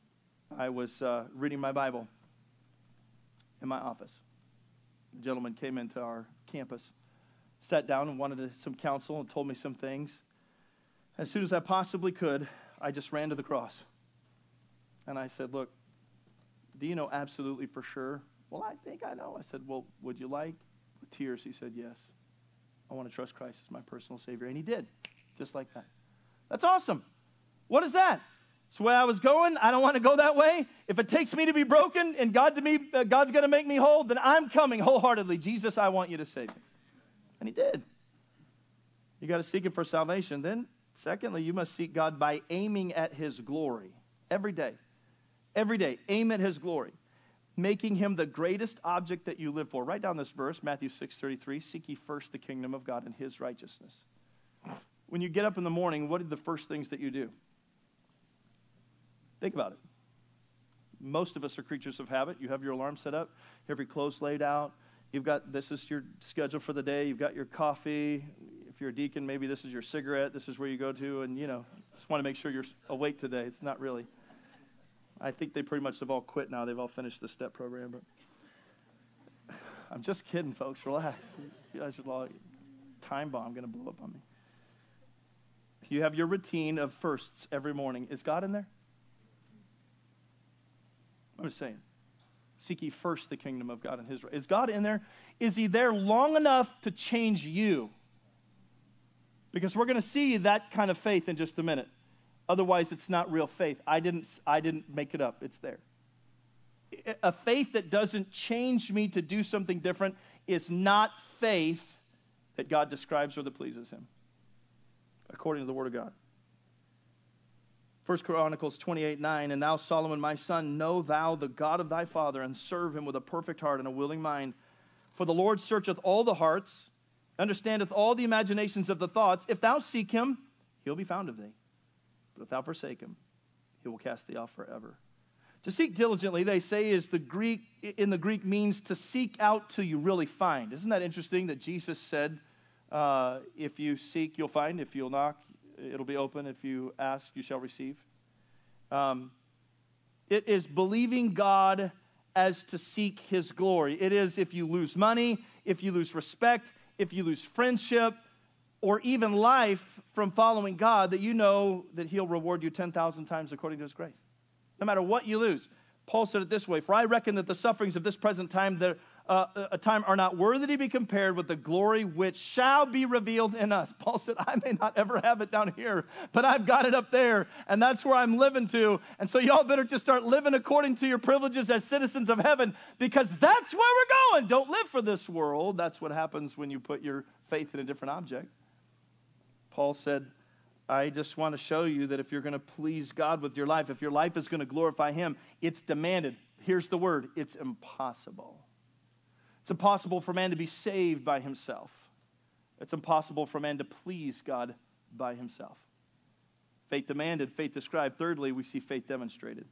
I was uh, reading my Bible in my office. A gentleman came into our campus, sat down and wanted some counsel and told me some things. As soon as I possibly could, I just ran to the cross. And I said, look, do you know absolutely for sure? Well, I think I know. I said, well, would you like? With tears, he said, yes. I want to trust Christ as my personal Savior. And he did, just like that. That's awesome. What is that? It's the way I was going. I don't want to go that way. If it takes me to be broken and God to me, uh, God's going to make me whole, then I'm coming wholeheartedly. Jesus, I want you to save me. And he did. You got to seek him for salvation. Then, secondly, you must seek God by aiming at his glory every day. Every day, aim at his glory, making him the greatest object that you live for. Write down this verse, Matthew six thirty-three, seek ye first the kingdom of God and his righteousness. When you get up in the morning, what are the first things that you do? Think about it. Most of us are creatures of habit. You have your alarm set up, you have your clothes laid out, you've got, this is your schedule for the day, you've got your coffee. If you're a deacon, maybe this is your cigarette, this is where you go to, and you know, just want to make sure you're awake today. It's not really. I think they pretty much have all quit now. They've all finished the STEP program. But I'm just kidding, folks. Relax. You guys are like, time bomb going to blow up on me. You have your routine of firsts every morning. Is God in there? I'm just saying. Seek ye first the kingdom of God and his right. Is God in there? Is he there long enough to change you? Because we're going to see that kind of faith in just a minute. Otherwise, it's not real faith. I didn't, I didn't make it up. It's there. A faith that doesn't change me to do something different is not faith that God describes or that pleases him, according to the Word of God. First Chronicles twenty-eight nine, and thou, Solomon, my son, know thou the God of thy father, and serve him with a perfect heart and a willing mind. For the Lord searcheth all the hearts, understandeth all the imaginations of the thoughts. If thou seek him, he'll be found of thee. But if thou forsake him, he will cast thee off forever. To seek diligently, they say, is the Greek in the Greek means to seek out till you really find. Isn't that interesting that Jesus said, uh, if you seek, you'll find. If you'll knock, it'll be open. If you ask, you shall receive. Um, it is believing God as to seek his glory. It is if you lose money, if you lose respect, if you lose friendship, or even life from following God, that you know that he'll reward you ten thousand times according to his grace. No matter what you lose. Paul said it this way, for I reckon that the sufferings of this present time, that, uh, a time are not worthy to be compared with the glory which shall be revealed in us. Paul said, I may not ever have it down here, but I've got it up there, and that's where I'm living to. And so y'all better just start living according to your privileges as citizens of heaven, because that's where we're going. Don't live for this world. That's what happens when you put your faith in a different object. Paul said, I just want to show you that if you're going to please God with your life, if your life is going to glorify him, it's demanded. Here's the word. It's impossible. It's impossible for man to be saved by himself. It's impossible for man to please God by himself. Faith demanded, faith described. Thirdly, we see faith demonstrated.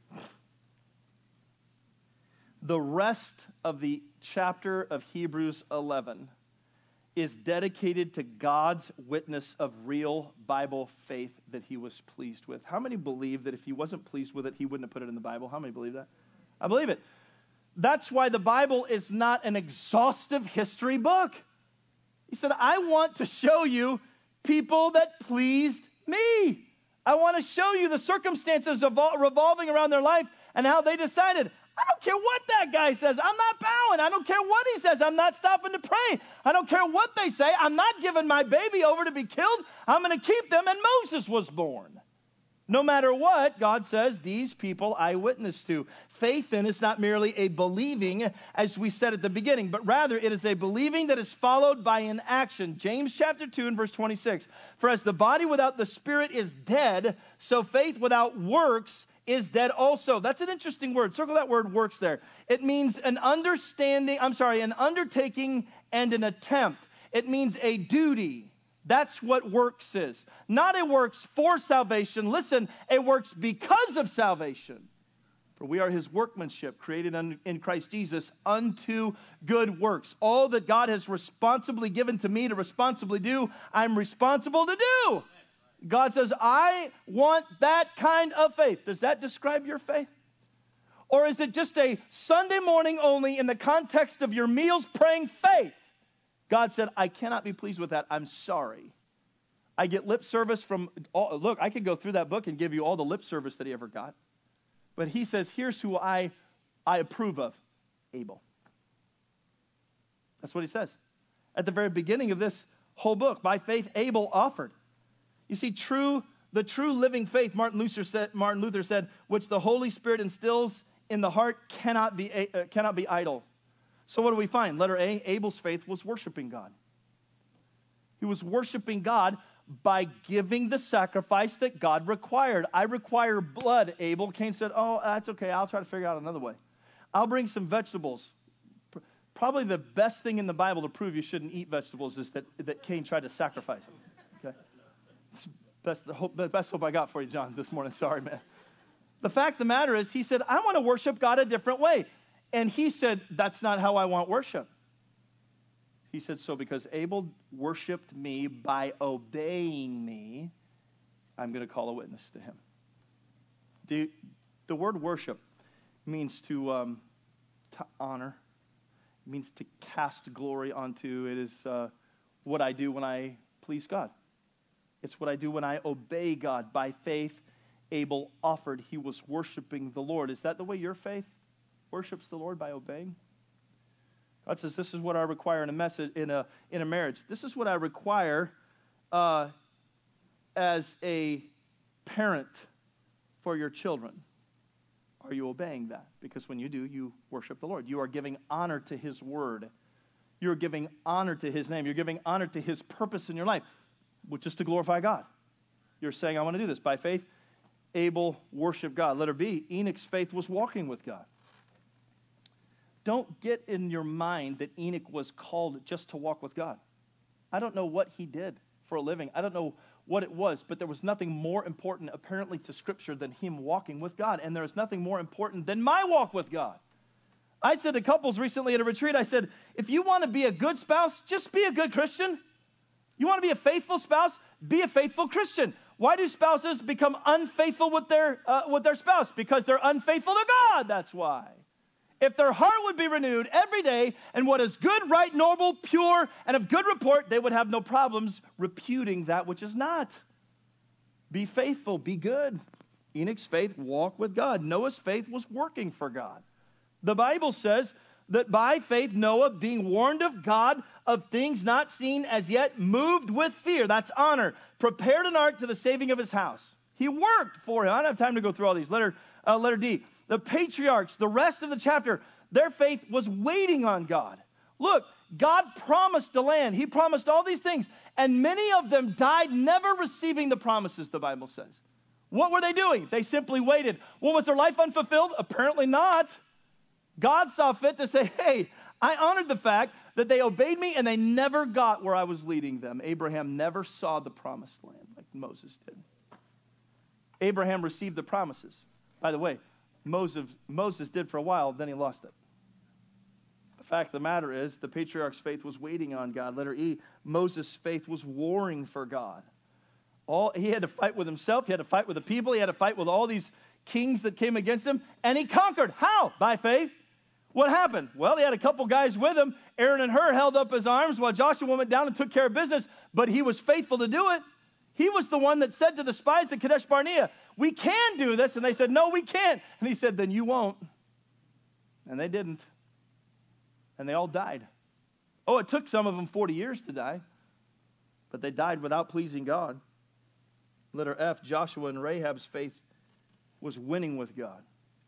The rest of the chapter of Hebrews eleven is dedicated to God's witness of real Bible faith that he was pleased with. How many believe that if he wasn't pleased with it, he wouldn't have put it in the Bible? How many believe that? I believe it. That's why the Bible is not an exhaustive history book. He said, I want to show you people that pleased me. I want to show you the circumstances of revolving around their life and how they decided, I don't care what that guy says. I'm not bowing. I don't care what he says. I'm not stopping to pray. I don't care what they say. I'm not giving my baby over to be killed. I'm going to keep them. And Moses was born. No matter what, God says, these people I witness to. Faith then is not merely a believing, as we said at the beginning, but rather it is a believing that is followed by an action. James chapter two and verse twenty-six. For as the body without the spirit is dead, so faith without works is dead also. That's an interesting word. Circle that word works there. It means an understanding, I'm sorry, an undertaking and an attempt. It means a duty. That's what works is. Not a works for salvation. Listen, a works because of salvation. For we are his workmanship, created in Christ Jesus unto good works. All that God has responsibly given to me to responsibly do, I'm responsible to do. God says, I want that kind of faith. Does that describe your faith? Or is it just a Sunday morning only in the context of your meals praying faith? God said, I cannot be pleased with that. I'm sorry. I get lip service from, all, look, I could go through that book and give you all the lip service that he ever got. But he says, here's who I, I approve of, Abel. That's what he says. At the very beginning of this whole book, by faith, Abel offered. You see, true, the true living faith, Martin Luther said, Martin Luther said, which the Holy Spirit instills in the heart cannot be, uh, cannot be idle. So what do we find? Letter A, Abel's faith was worshiping God. He was worshiping God by giving the sacrifice that God required. I require blood, Abel. Cain said, oh, that's okay. I'll try to figure out another way. I'll bring some vegetables. Probably the best thing in the Bible to prove you shouldn't eat vegetables is that, that Cain tried to sacrifice them. Okay? It's best, the, hope, the best hope I got for you, John, this morning. Sorry, man. The fact of the matter is, he said, I want to worship God a different way. And he said, that's not how I want worship. He said, so because Abel worshiped me by obeying me, I'm going to call a witness to him. The, the word worship means to, um, to honor. It means to cast glory onto. It is uh, what I do when I please God. It's what I do when I obey God. By faith, Abel offered. He was worshiping the Lord. Is that the way your faith worships the Lord, by obeying? God says, this is what I require in a message in a in a marriage. This is what I require uh, as a parent for your children. Are you obeying that? Because when you do, you worship the Lord. You are giving honor to his word. You're giving honor to his name. You're giving honor to his purpose in your life, which is to glorify God. You're saying, I want to do this. By faith, Abel worshiped God. Letter B, Enoch's faith was walking with God. Don't get in your mind that Enoch was called just to walk with God. I don't know what he did for a living. I don't know what it was, but there was nothing more important apparently to Scripture than him walking with God. And there is nothing more important than my walk with God. I said to couples recently at a retreat, I said, if you want to be a good spouse, just be a good Christian. You want to be a faithful spouse? Be a faithful Christian. Why do spouses become unfaithful with their, uh, with their spouse? Because they're unfaithful to God, that's why. If their heart would be renewed every day, and what is good, right, noble, pure, and of good report, they would have no problems reputing that which is not. Be faithful, be good. Enoch's faith walked with God. Noah's faith was working for God. The Bible says that by faith Noah, being warned of God of things not seen as yet, moved with fear, that's honor, prepared an ark to the saving of his house. He worked for him. I don't have time to go through all these. Letter, uh, letter D. The patriarchs, the rest of the chapter, their faith was waiting on God. Look, God promised the land. He promised all these things. And many of them died never receiving the promises, the Bible says. What were they doing? They simply waited. Well, was their life unfulfilled? Apparently not. God saw fit to say, hey, I honored the fact that they obeyed me and they never got where I was leading them. Abraham never saw the promised land like Moses did. Abraham received the promises. By the way, Moses, Moses did for a while, then he lost it. The fact of the matter is, the patriarch's faith was waiting on God. Letter E, Moses' faith was warring for God. All, he had to fight with himself. He had to fight with the people. He had to fight with all these kings that came against him. And he conquered. How? By faith. What happened? Well, he had a couple guys with him. Aaron and Hur held up his arms while Joshua went down and took care of business. But he was faithful to do it. He was the one that said to the spies at Kadesh Barnea, we can do this. And they said, no, we can't. And he said, then you won't. And they didn't. And they all died. Oh, it took some of them forty years to die. But they died without pleasing God. Letter F, Joshua and Rahab's faith was winning with God.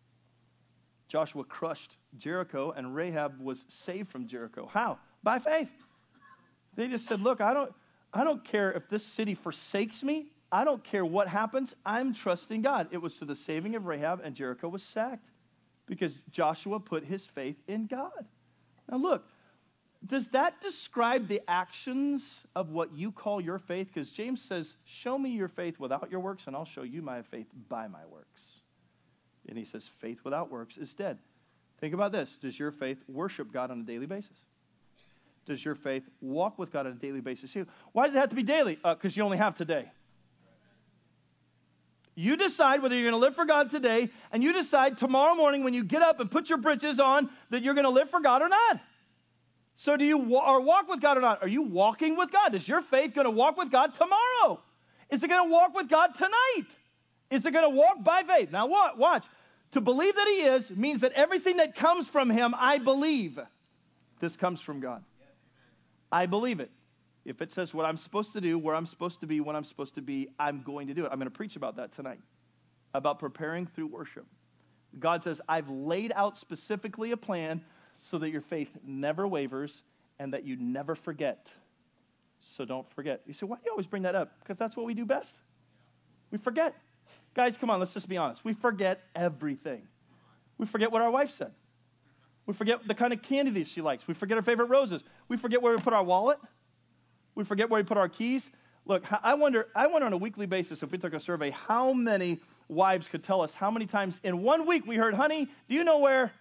Joshua crushed Jericho and Rahab was saved from Jericho. How? By faith. They just said, look, I don't... I don't care if this city forsakes me. I don't care what happens. I'm trusting God. It was to the saving of Rahab, and Jericho was sacked because Joshua put his faith in God. Now look, does that describe the actions of what you call your faith? Because James says, show me your faith without your works, and I'll show you my faith by my works. And he says, faith without works is dead. Think about this. Does your faith worship God on a daily basis? Does your faith walk with God on a daily basis? Why does it have to be daily? Because uh, you only have today. You decide whether you're going to live for God today, and you decide tomorrow morning when you get up and put your britches on that you're going to live for God or not. So do you wa- or walk with God or not? Are you walking with God? Is your faith going to walk with God tomorrow? Is it going to walk with God tonight? Is it going to walk by faith? Now what? Watch. To believe that he is means that everything that comes from him, I believe. This comes from God. I believe it. If it says what I'm supposed to do, where I'm supposed to be, when I'm supposed to be, I'm going to do it. I'm going to preach about that tonight, about preparing through worship. God says, I've laid out specifically a plan so that your faith never wavers and that you never forget. So don't forget. You say, why do you always bring that up? Because that's what we do best. We forget. Guys, come on, let's just be honest. We forget everything. We forget what our wife said. We forget the kind of candy that she likes. We forget her favorite roses. We forget where we put our wallet. We forget where we put our keys. Look, I wonder, I wonder on a weekly basis, if we took a survey, how many wives could tell us how many times in one week we heard, honey, do you know where?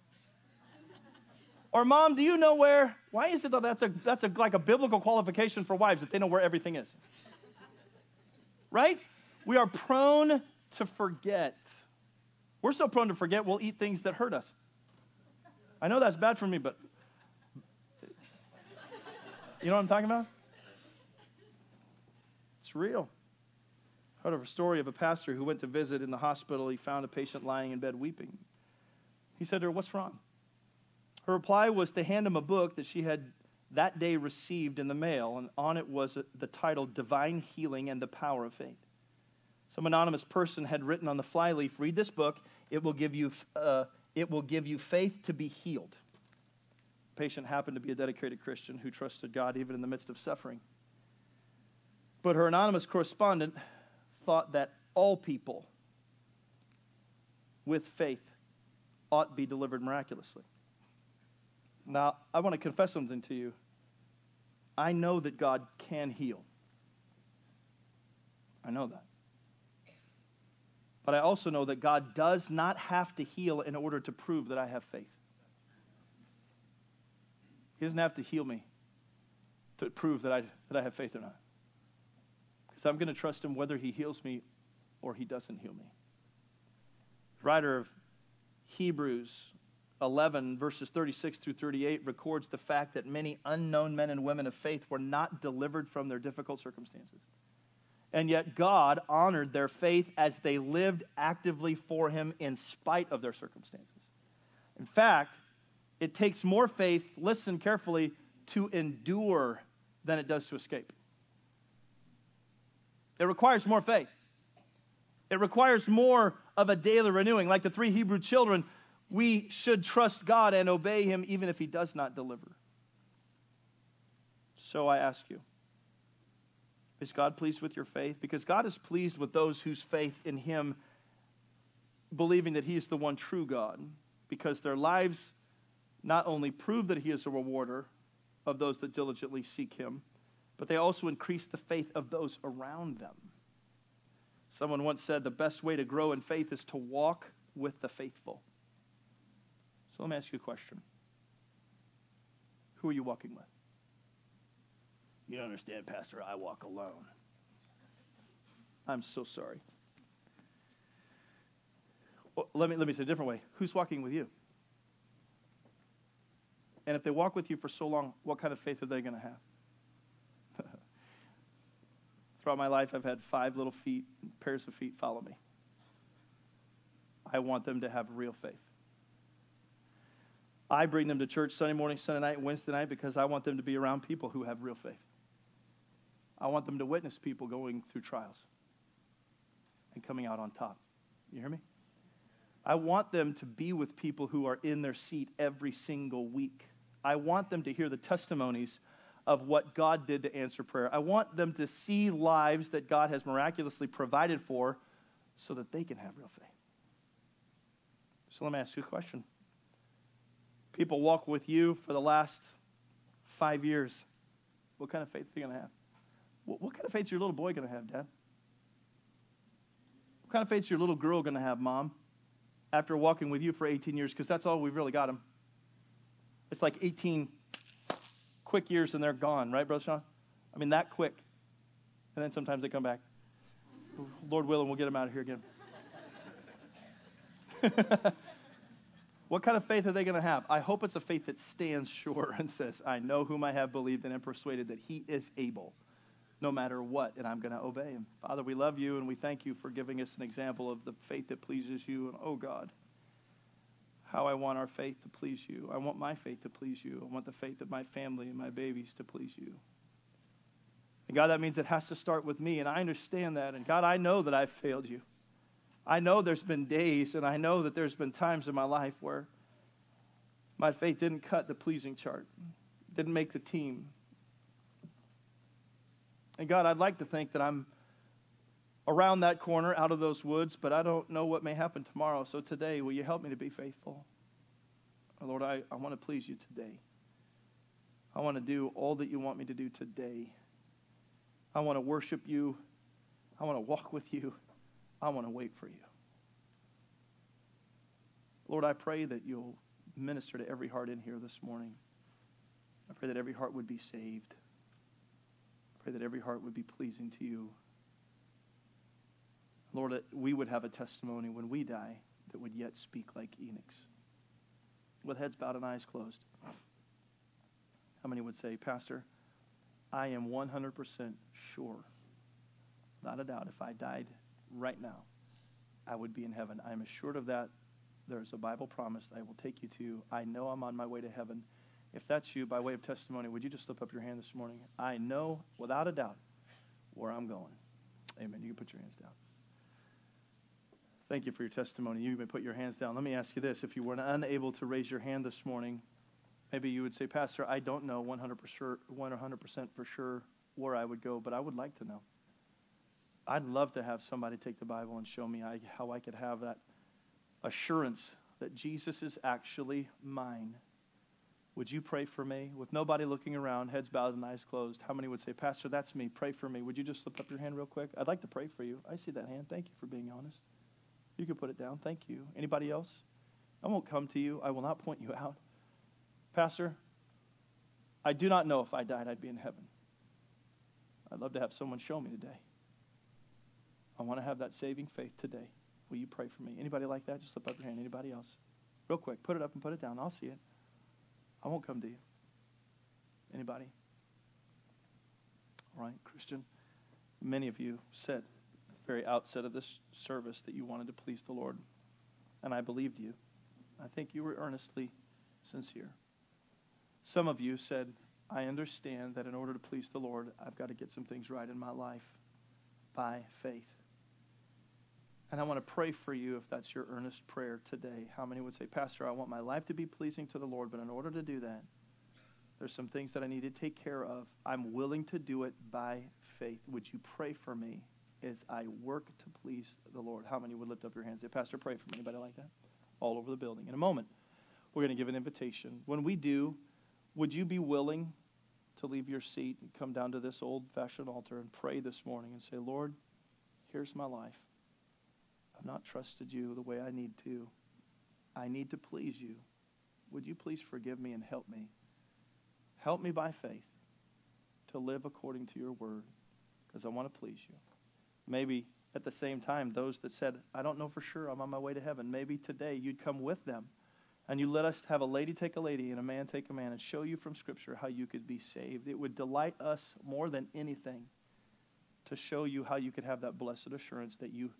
Or mom, do you know where? Why is it that that's a that's a like a biblical qualification for wives that they know where everything is? Right? We are prone to forget. We're so prone to forget, we'll eat things that hurt us. I know that's bad for me, but you know what I'm talking about? It's real. I heard of a story of a pastor who went to visit in the hospital. He found a patient lying in bed weeping. He said to her, what's wrong? Her reply was to hand him a book that she had that day received in the mail, and on it was the title, Divine Healing and the Power of Faith. Some anonymous person had written on the flyleaf, read this book, it will give you, uh, it will give you faith to be healed. The patient happened to be a dedicated Christian who trusted God even in the midst of suffering. But her anonymous correspondent thought that all people with faith ought to be delivered miraculously. Now, I want to confess something to you. I know that God can heal. I know that. But I also know that God does not have to heal in order to prove that I have faith. He doesn't have to heal me to prove that I, that I have faith or not. Because I'm going to trust him whether he heals me or he doesn't heal me. The writer of Hebrews eleven, verses thirty-six through thirty-eight, records the fact that many unknown men and women of faith were not delivered from their difficult circumstances. And yet God honored their faith as they lived actively for him in spite of their circumstances. In fact, it takes more faith, listen carefully, to endure than it does to escape. It requires more faith. It requires more of a daily renewing. Like the three Hebrew children, we should trust God and obey him even if he does not deliver. So I ask you, is God pleased with your faith? Because God is pleased with those whose faith in him, believing that he is the one true God, because their lives not only prove that he is a rewarder of those that diligently seek him, but they also increase the faith of those around them. Someone once said the best way to grow in faith is to walk with the faithful. So let me ask you a question. Who are you walking with? You don't understand, Pastor. I walk alone. I'm so sorry. Well, let me let me say it a different way. Who's walking with you? And if they walk with you for so long, what kind of faith are they going to have? Throughout my life, I've had five little feet, pairs of feet follow me. I want them to have real faith. I bring them to church Sunday morning, Sunday night, Wednesday night because I want them to be around people who have real faith. I want them to witness people going through trials and coming out on top. You hear me? I want them to be with people who are in their seat every single week. I want them to hear the testimonies of what God did to answer prayer. I want them to see lives that God has miraculously provided for so that they can have real faith. So let me ask you a question. People walk with you for the last five years. What kind of faith are you going to have? What, what kind of faith is your little boy going to have, Dad? What kind of faith is your little girl going to have, Mom, after walking with you for eighteen years? Because that's all we've really got them. It's like eighteen quick years and they're gone, right, Brother Sean? I mean, that quick. And then sometimes they come back. Lord willing, we'll get them out of here again. What kind of faith are they going to have? I hope it's a faith that stands sure and says, I know whom I have believed and am persuaded that he is able, no matter what, and I'm going to obey him. Father, we love you and we thank you for giving us an example of the faith that pleases you. And oh God, how I want our faith to please you. I want my faith to please you. I want the faith of my family and my babies to please you. And God, that means it has to start with me, and I understand that. And God, I know that I've failed you. I know there's been days, and I know that there's been times in my life where my faith didn't cut the pleasing chart, didn't make the team. And God, I'd like to think that I'm around that corner, out of those woods, but I don't know what may happen tomorrow. So today, will you help me to be faithful? Lord, I, I want to please you today. I want to do all that you want me to do today. I want to worship you. I want to walk with you. I want to wait for you. Lord, I pray that you'll minister to every heart in here this morning. I pray that every heart would be saved. I pray that every heart would be pleasing to you. Lord, that we would have a testimony when we die that would yet speak like Enoch's. With heads bowed and eyes closed. How many would say, Pastor, I am one hundred percent sure, not a doubt, if I died right now, I would be in heaven. I am assured of that. There's a Bible promise that I will take you to. I know I'm on my way to heaven. If that's you, by way of testimony, would you just slip up your hand this morning? I know, without a doubt, where I'm going. Amen. You can put your hands down. Thank you for your testimony. You may put your hands down. Let me ask you this. If you were unable to raise your hand this morning, maybe you would say, Pastor, I don't know one hundred percent for sure where I would go, but I would like to know. I'd love to have somebody take the Bible and show me how I could have that assurance that Jesus is actually mine. Would you pray for me? With nobody looking around, heads bowed and eyes closed, how many would say, Pastor, that's me. Pray for me. Would you just slip up your hand real quick? I'd like to pray for you. I see that hand. Thank you for being honest. You can put it down. Thank you. Anybody else? I won't come to you. I will not point you out. Pastor, I do not know if I died I'd be in heaven. I'd love to have someone show me today. I want to have that saving faith today. Will you pray for me? Anybody like that? Just slip up your hand. Anybody else? Real quick. Put it up and put it down. I'll see it. I won't come to you. Anybody? All right, Christian. Many of you said at the very outset of this service that you wanted to please the Lord. And I believed you. I think you were earnestly sincere. Some of you said, I understand that in order to please the Lord, I've got to get some things right in my life by faith. And I want to pray for you if that's your earnest prayer today. How many would say, Pastor, I want my life to be pleasing to the Lord, but in order to do that, there's some things that I need to take care of. I'm willing to do it by faith. Would you pray for me as I work to please the Lord? How many would lift up your hands and say, Pastor, pray for me? Anybody like that? All over the building. In a moment, we're going to give an invitation. When we do, would you be willing to leave your seat and come down to this old-fashioned altar and pray this morning and say, Lord, here's my life. I've not trusted you the way I need to. I need to please you. Would you please forgive me and help me? Help me by faith to live according to your word, because I want to please you. Maybe at the same time, those that said, I don't know for sure, I'm on my way to heaven, maybe today you'd come with them and you let us have a lady take a lady and a man take a man and show you from Scripture how you could be saved. It would delight us more than anything to show you how you could have that blessed assurance that you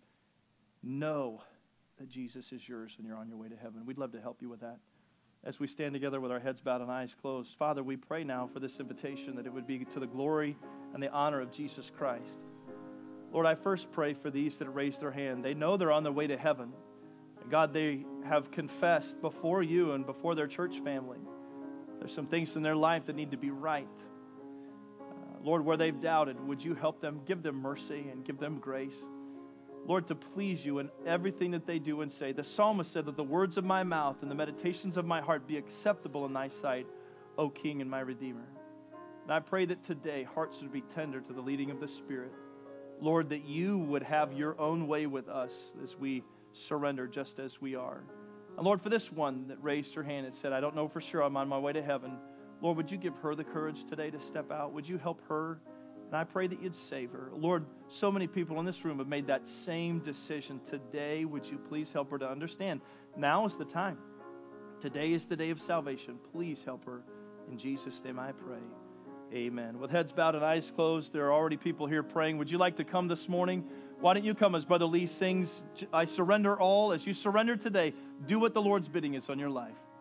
know that Jesus is yours and you're on your way to heaven. We'd love to help you with that. As we stand together with our heads bowed and eyes closed, Father, we pray now for this invitation that it would be to the glory and the honor of Jesus Christ. Lord, I first pray for these that raised their hand. They know they're on their way to heaven. God, they have confessed before you and before their church family. There's some things in their life that need to be right. Uh, Lord, where they've doubted, would you help them, give them mercy and give them grace. Lord, to please you in everything that they do and say. The psalmist said that the words of my mouth and the meditations of my heart be acceptable in thy sight, O King and my Redeemer. And I pray that today hearts would be tender to the leading of the Spirit. Lord, that you would have your own way with us as we surrender just as we are. And Lord, for this one that raised her hand and said, I don't know for sure I'm on my way to heaven, Lord, would you give her the courage today to step out? Would you help her And I pray that you'd save her. Lord, so many people in this room have made that same decision. Today, would you please help her to understand? Now is the time. Today is the day of salvation. Please help her. In Jesus' name I pray. Amen. With heads bowed and eyes closed, there are already people here praying. Would you like to come this morning? Why don't you come as Brother Lee sings, I surrender all. As you surrender today, do what the Lord's bidding is on your life.